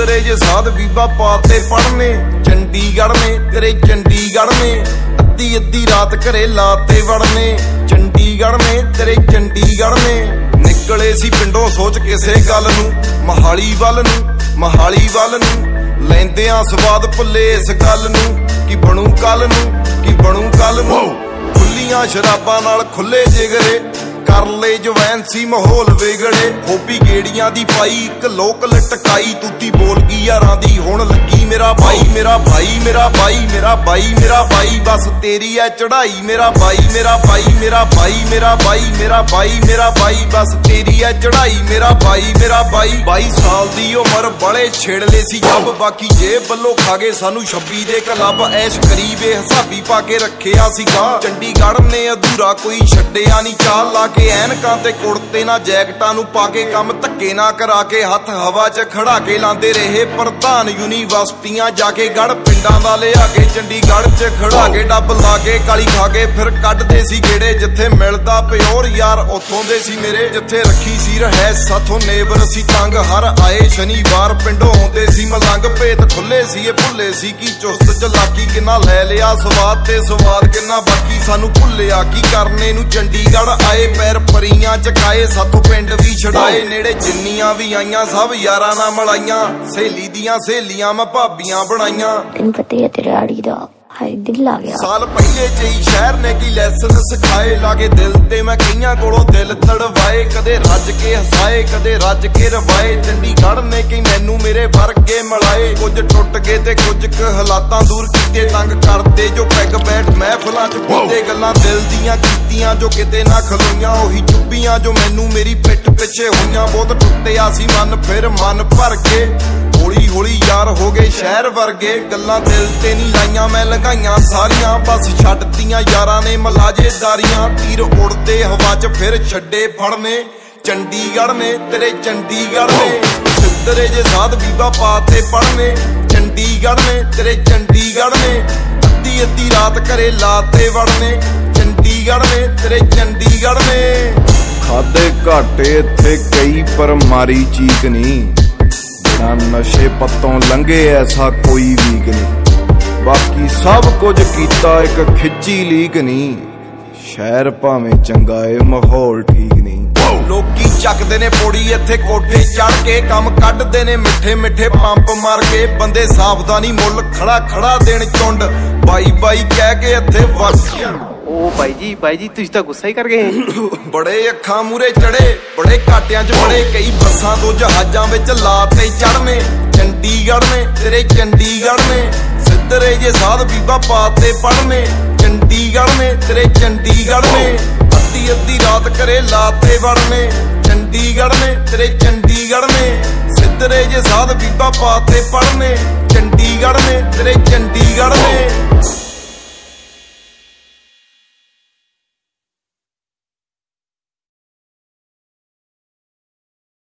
सिद्धरे जे साध बीबा पाते पढ़ने चंडीगढ़ में तेरे चंडीगढ़ में अद्धी अद्धी रात घरे लाते वड़ने चंडीगढ़ में तेरे चंडीगढ़ में निकले सी पिंडों सोच किसे गल नूं मोहाली वल नूं लैंदियां स्वाद भुल्ले इस गल नूं कि बनू कल नूं खुलियां शराबां नाल खुले जिगरे कर ले जवैन सी माहौल विगड़े होबी गेड़ियां दी पाई एक लोक लटकाई तूती बोल गई यारां दी हुण लगी मेरा भाई बस तेरी है चढ़ाई मेरा भाई बस तेरी है चढ़ाई मेरा भाई 22 साल दी उमर बड़े छेड़ले सी जब बाकी जेब बल्लो खा गए सानू 26 दे क्लब ऐश करीबे हिसाबी पा के रखिया सीगा चंडीगढ़ ने अधूरा कोई छड्डिया नहीं चाल ला के ऐनकां ते कुड़ते ना जैकटां नूं पा के काम धक्के ना करा के हथ हवा च खड़ा के लांदे रहे प्रधान यूनीवर्सिटियां जाके गढ़ पिंडां दा लिया के चंडीगढ़ च खड़ा के डब ला के काली खा के फिर कड्डदे सी गेड़े जिथे मिलदा प्योर यार उत्थों दे सी मेरे जिथे रखी सी रहैस साथों नेबर सी तंग हर आए शनिवार पिंडों आउंदे सी मलंग भेत खुले सी भुल्ले सी की चुस्त चलाकी किन्ना लै लिया स्वाद ते स्वाद किन्ना बाकी सानू भुल्लिया की करने नूं चंडीगढ़ आए पैर परियां चकाए साथों पिंड भी छड़ाए नेड़े जिन्नियां भी आईयां सब यारां नाल मलाइयां सहेली दियां सहेलियां मैं भाबियां बनाइयां तेनू पता है तेरे आड़ी दा हाय दिल आ गया साल पहले जई शहर ने की लैसन सिखाए लागे दिल ते मैं कईयां कोलों दिल तड़वाए कदे रज के हसाए कदे रज के रवाए चंडीगढ़ ने कई मैनू मेरे वर्गे मिलाए कुछ टुट गए ते कुछ क हालातां दूर कीते तंग करदे जो पैग बैठ महफिलां च पीते गल्लां दिल दियां कीतियां जो किते ना खलोईयां ओही चुप्पियां जो मैनू मेरी पिठ पिछे होईयां बहुत टुੱਟਿਆ सी मन फिर मन भर के हौली हौली यार हो गए शहर वर्गे गल्लां दिल ते नहीं लाइयां मैं लंघाइयां सारियां बस छड्डतियां यारां ने मलाजेदारियां तीर उड़दे हवा च फिर छड्डे फड़ने चंडीगढ़ ने तेरे चंडीगढ़ ने सिद्धरे जे साध बीबा पाते पढ़ने चंडीगढ़ ने तेरे चंडीगढ़ ने अद्धी अद्धी रात घरे लाते वड़ने चंडीगढ़ ने तेरे चंडीगढ़ ने खादे घाटे इत्थे कई पर मारी चीक नहीं ना नशे पत्तों लंघे ऐसा कोई वीक नहीं बाकी सब कुछ कीता एक खिच्ची लीक नहीं शहर भावें चंगा है माहौल ठीक नहीं लोकी चकदे ने पोड़ी इत्थे कोठे चढ़ के काम कड्डदे ने मिठे मिठे पंप मार के बंदे सावधानी मुल खड़ा खड़ा देन चुंड बाई कह के इत्थे वासियां ओ भाई जी तुझ तो गुस्सा ही कर गए बड़े अखां मूरे चढ़े बड़े घाटियां च बड़े कई बसां तो जहाजां विच लाते चढ़ने चंडीगढ़ ने तेरे चंडीगढ़ ने सिद्धरे जे साध बीबा पाते पढ़ने चंडीगढ़ ने तेरे चंडीगढ़ ने अद्धी अद्धी रात घरे लाते वड़ने चंडीगढ़ ने तेरे चंडीगढ़ ने सिद्धरे जे साध बीबा पाते पढ़ने चंडीगढ़ ने तेरे चंडीगढ़ ने